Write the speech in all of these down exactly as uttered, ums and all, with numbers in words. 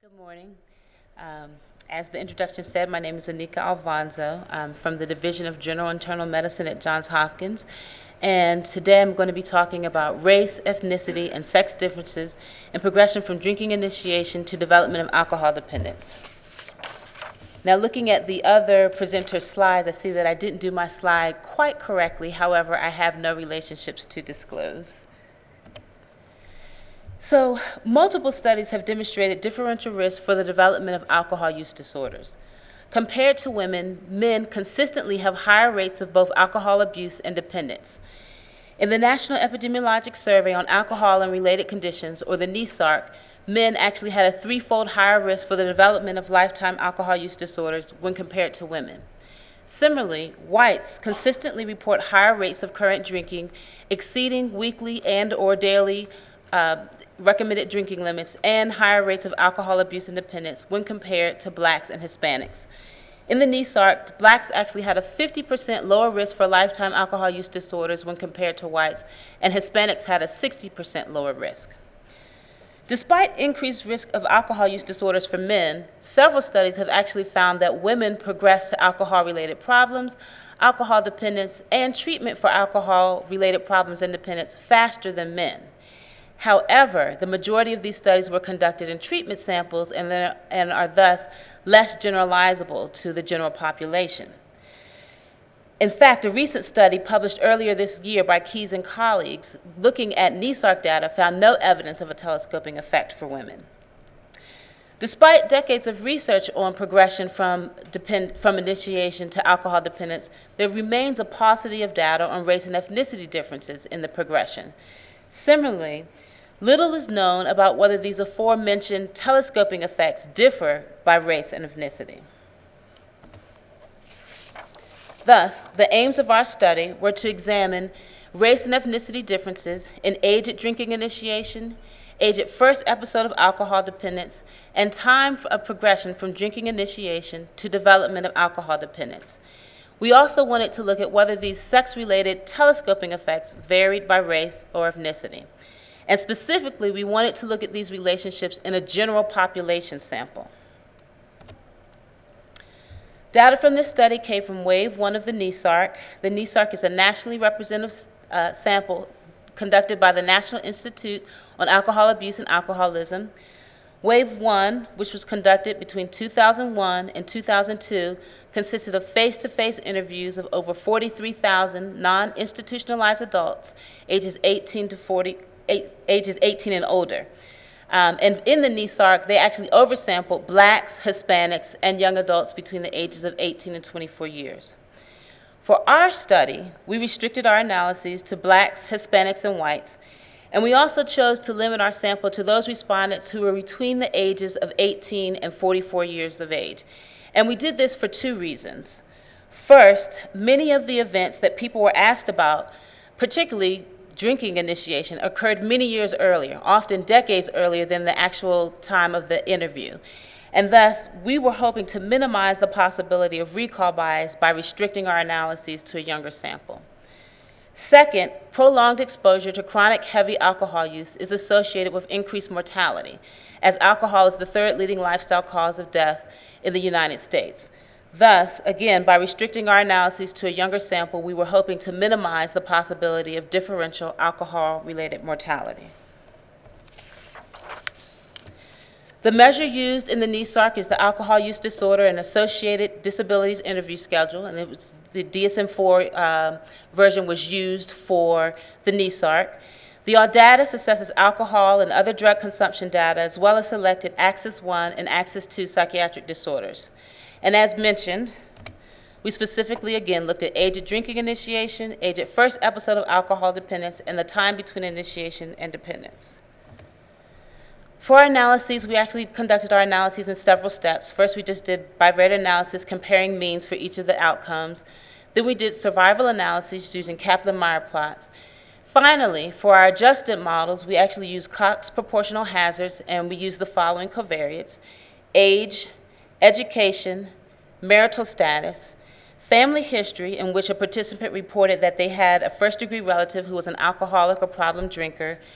Good morning. Um, as the introduction said, my name is Anika Alfonso. I'm from the Division of General Internal Medicine at Johns Hopkins. And today I'm going to be talking about race, ethnicity, and sex differences in progression from drinking initiation to development of alcohol dependence. Now, looking at the other presenter's slides, I see that I didn't do my slide quite correctly. However, I have no relationships to disclose. So, multiple studies have demonstrated differential risk for the development of alcohol use disorders. Compared to women, men consistently have higher rates of both alcohol abuse and dependence. In the National Epidemiologic Survey on Alcohol and Related Conditions, or the NESARC, men actually had a threefold higher risk for the development of lifetime alcohol use disorders when compared to women. Similarly, whites consistently report higher rates of current drinking, exceeding weekly and or daily uh, recommended drinking limits, and higher rates of alcohol abuse and dependence when compared to blacks and Hispanics. In the NESARC, blacks actually had a fifty percent lower risk for lifetime alcohol use disorders when compared to whites, and Hispanics had a sixty percent lower risk. Despite increased risk of alcohol use disorders for men, several studies have actually found that women progress to alcohol-related problems, alcohol dependence, and treatment for alcohol-related problems and dependence faster than men. However, the majority of these studies were conducted in treatment samples and, and are thus less generalizable to the general population. In fact, a recent study published earlier this year by Keyes and colleagues looking at NESARC data found no evidence of a telescoping effect for women. Despite decades of research on progression from, depend, from initiation to alcohol dependence, there remains a paucity of data on race and ethnicity differences in the progression. Similarly, little is known about whether these aforementioned telescoping effects differ by race and ethnicity. Thus, the aims of our study were to examine race and ethnicity differences in age at drinking initiation, age at first episode of alcohol dependence, and time of progression from drinking initiation to development of alcohol dependence. We also wanted to look at whether these sex-related telescoping effects varied by race or ethnicity. And specifically, we wanted to look at these relationships in a general population sample. Data from this study came from Wave one of the NESARC. The NESARC is a nationally representative uh, sample conducted by the National Institute on Alcohol Abuse and Alcoholism. Wave one, which was conducted between two thousand one and two thousand two, consisted of face-to-face interviews of over forty-three thousand non-institutionalized adults ages eighteen to forty, ages eighteen and older. Um, and in the NESARC, they actually oversampled blacks, Hispanics, and young adults between the ages of eighteen and twenty-four years. For our study, we restricted our analyses to blacks, Hispanics, and whites, and we also chose to limit our sample to those respondents who were between the ages of eighteen and forty-four years of age. And we did this for two reasons. First, many of the events that people were asked about, particularly drinking initiation, occurred many years earlier, often decades earlier than the actual time of the interview. And thus, we were hoping to minimize the possibility of recall bias by restricting our analyses to a younger sample. Second, prolonged exposure to chronic heavy alcohol use is associated with increased mortality, as alcohol is the third leading lifestyle cause of death in the United States. Thus, again, by restricting our analyses to a younger sample, we were hoping to minimize the possibility of differential alcohol-related mortality. The measure used in the NESARC is the Alcohol Use Disorder and Associated Disabilities Interview Schedule, and it was the D S M four uh, version was used for the NESARC. The AUDATUS assesses alcohol and other drug consumption data, as well as selected Axis one and Axis two psychiatric disorders. And as mentioned, we specifically, again, looked at age of drinking initiation, age at first episode of alcohol dependence, and the time between initiation and dependence. For our analyses, we actually conducted our analyses in several steps. First, we just did bivariate analysis comparing means for each of the outcomes. Then we did survival analyses using Kaplan-Meier plots. Finally, for our adjusted models, we actually used Cox proportional hazards, and we used the following covariates: age, education, marital status, family history, in which a participant reported that they had a first-degree relative who was an alcoholic or problem drinker,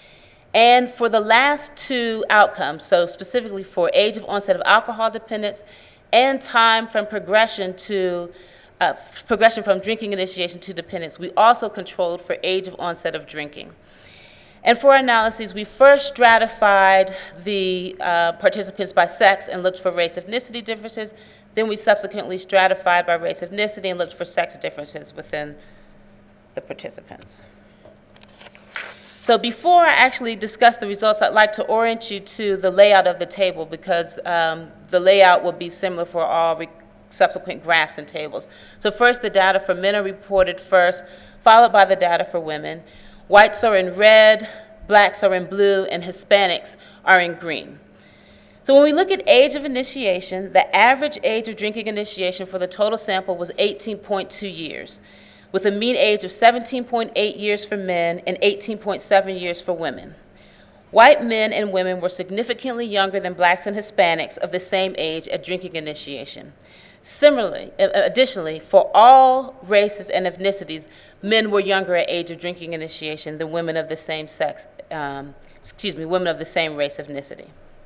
And for the last two outcomes, so specifically for age of onset of alcohol dependence and time from progression to uh, progression from drinking initiation to dependence, we also controlled for age of onset of drinking. And for our analyses, we first stratified the uh, participants by sex and looked for race ethnicity differences. Then we subsequently stratified by race ethnicity and looked for sex differences within the participants. So before I actually discuss the results, I'd like to orient you to the layout of the table, because um, the layout will be similar for all subsequent graphs and tables. So first, the data for men are reported first, followed by the data for women. Whites are in red, blacks are in blue, and Hispanics are in green. So when we look at age of initiation, the average age of drinking initiation for the total sample was eighteen point two years, with a mean age of seventeen point eight years for men and eighteen point seven years for women. White men and women were significantly younger than blacks and Hispanics of the same age at drinking initiation. Similarly, additionally, for all races and ethnicities, men were younger at age of drinking initiation than women of the same sex, um, excuse me, women of the same race ethnicity.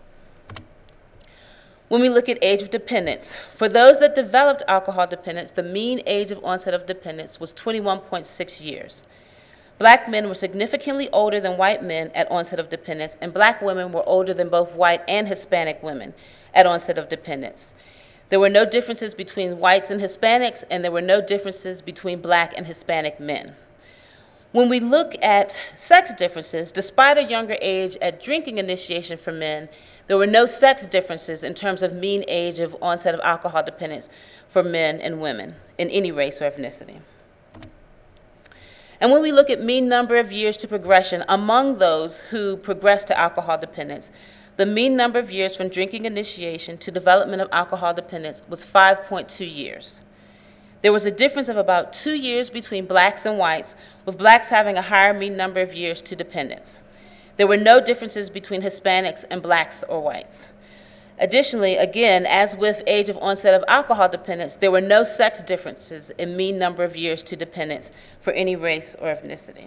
When we look at age of dependence, for those that developed alcohol dependence, the mean age of onset of dependence was twenty-one point six years. Black men were significantly older than white men at onset of dependence, and black women were older than both white and Hispanic women at onset of dependence. There were no differences between whites and Hispanics, and there were no differences between black and Hispanic men. When we look at sex differences, despite a younger age at drinking initiation for men, there were no sex differences in terms of mean age of onset of alcohol dependence for men and women in any race or ethnicity. And when we look at mean number of years to progression among those who progressed to alcohol dependence, the mean number of years from drinking initiation to development of alcohol dependence was five point two years. There was a difference of about two years between blacks and whites, with blacks having a higher mean number of years to dependence. There were no differences between Hispanics and blacks or whites. Additionally, again, as with age of onset of alcohol dependence, there were no sex differences in mean number of years to dependence for any race or ethnicity.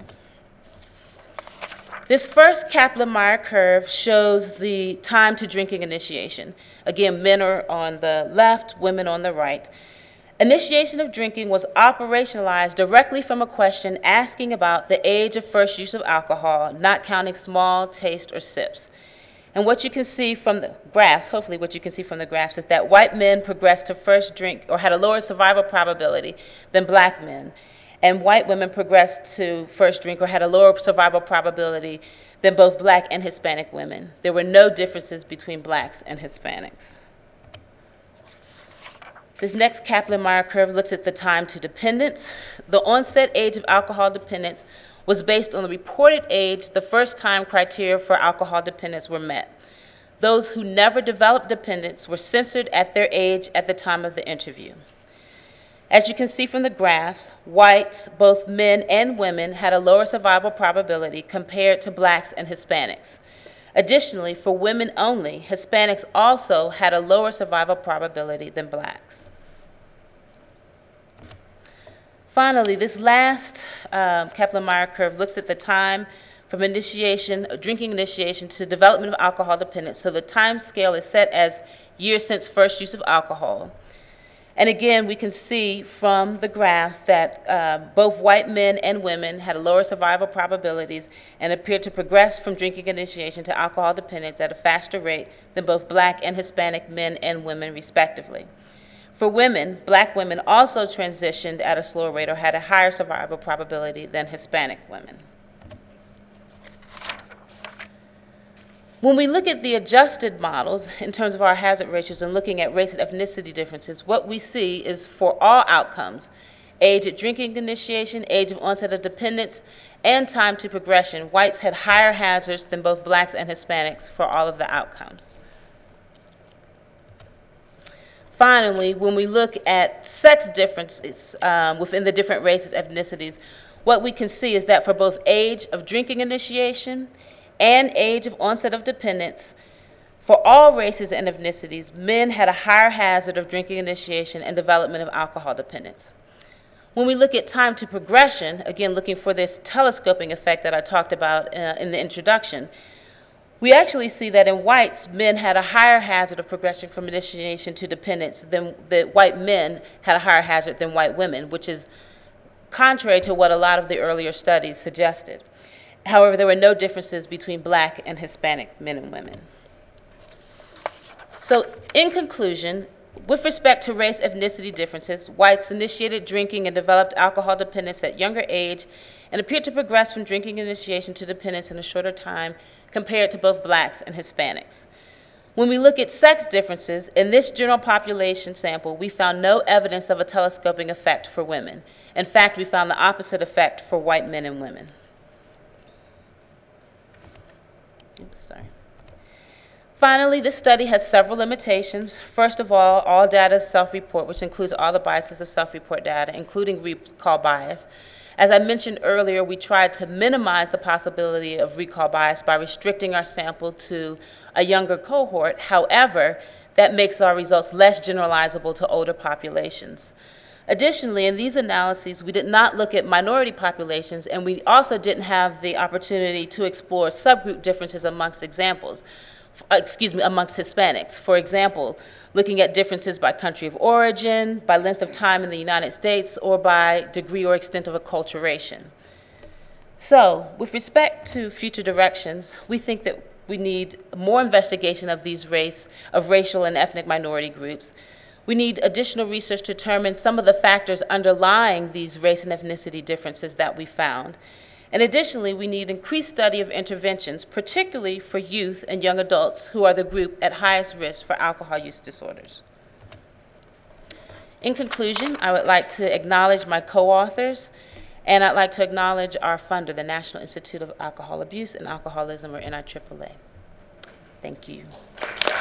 This first Kaplan-Meier curve shows the time to drinking initiation. Again, men are on the left, women on the right. Initiation of drinking was operationalized directly from a question asking about the age of first use of alcohol, not counting small taste or sips. And what you can see from the graphs, hopefully what you can see from the graphs, is that white men progressed to first drink or had a lower survival probability than black men. And white women progressed to first drink or had a lower survival probability than both black and Hispanic women. There were no differences between blacks and Hispanics. This next Kaplan-Meier curve looks at the time to dependence. The onset age of alcohol dependence was based on the reported age the first time criteria for alcohol dependence were met. Those who never developed dependence were censored at their age at the time of the interview. As you can see from the graphs, whites, both men and women, had a lower survival probability compared to blacks and Hispanics. Additionally, for women only, Hispanics also had a lower survival probability than blacks. Finally, this last um, Kaplan-Meier curve looks at the time from initiation, drinking initiation to development of alcohol dependence. So the time scale is set as years since first use of alcohol. And again, we can see from the graphs that uh, both white men and women had lower survival probabilities and appeared to progress from drinking initiation to alcohol dependence at a faster rate than both black and Hispanic men and women, respectively. For women, black women also transitioned at a slower rate or had a higher survival probability than Hispanic women. When we look at the adjusted models in terms of our hazard ratios and looking at race and ethnicity differences, what we see is for all outcomes, age at drinking initiation, age of onset of dependence, and time to progression, whites had higher hazards than both blacks and Hispanics for all of the outcomes. Finally, when we look at sex differences um, within the different races and ethnicities, what we can see is that for both age of drinking initiation and age of onset of dependence, for all races and ethnicities, men had a higher hazard of drinking initiation and development of alcohol dependence. When we look at time to progression, again looking for this telescoping effect that I talked about uh, in the introduction, we actually see that in whites, men had a higher hazard of progression from initiation to dependence than the white men had a higher hazard than white women, which is contrary to what a lot of the earlier studies suggested. However, there were no differences between black and Hispanic men and women. So, in conclusion, with respect to race ethnicity differences, whites initiated drinking and developed alcohol dependence at younger age and appeared to progress from drinking initiation to dependence in a shorter time compared to both blacks and Hispanics. When we look at sex differences, in this general population sample, we found no evidence of a telescoping effect for women. In fact, we found the opposite effect for white men and women. Oops, sorry. Finally, this study has several limitations. First of all, all data is self-report, which includes all the biases of self-report data, including recall bias. As I mentioned earlier, we tried to minimize the possibility of recall bias by restricting our sample to a younger cohort. However, that makes our results less generalizable to older populations. Additionally, in these analyses, we did not look at minority populations, and we also didn't have the opportunity to explore subgroup differences amongst examples. excuse me, amongst Hispanics. For example, looking at differences by country of origin, by length of time in the United States, or by degree or extent of acculturation. So, with respect to future directions, we think that we need more investigation of these race, of racial and ethnic minority groups. We need additional research to determine some of the factors underlying these race and ethnicity differences that we found. And additionally, we need increased study of interventions, particularly for youth and young adults who are the group at highest risk for alcohol use disorders. In conclusion, I would like to acknowledge my co-authors, and I'd like to acknowledge our funder, the National Institute of Alcohol Abuse and Alcoholism, or N I A A. Thank you.